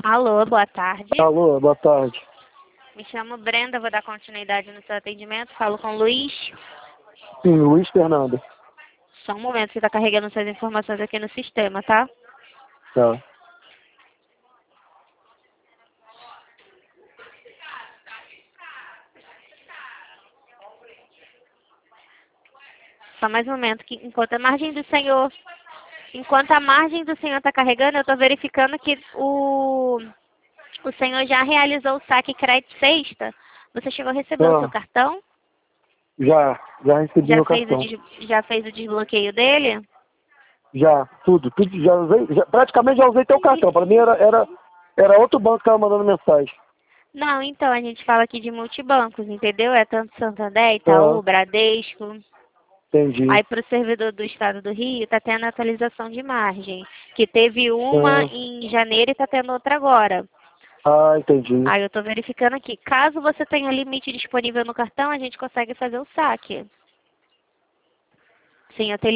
Alô, boa tarde. Alô, boa tarde. Me chamo Brenda, vou dar continuidade no seu atendimento. Falo com o Luiz. Sim, Luiz Fernando. Só um momento, você está carregando suas informações aqui no sistema, tá? Tá. Só mais um momento, que enquanto a margem do senhor está carregando, eu estou verificando que o senhor já realizou o saque crédito sexta. Você chegou a receber o seu cartão? Já recebi meu cartão. Já fez o desbloqueio dele? Já, tudo já usei, praticamente já usei teu cartão. Para mim era outro banco que estava mandando mensagem. Não, então, a gente fala aqui de multibancos, entendeu? É tanto Santander, Itaú, Bradesco. Entendi. Aí para o servidor do estado do Rio está tendo atualização de margem, que teve uma em janeiro e está tendo outra agora. Ah, entendi. Aí eu estou verificando aqui. Caso você tenha limite disponível no cartão, a gente consegue fazer o saque. Sim, eu tenho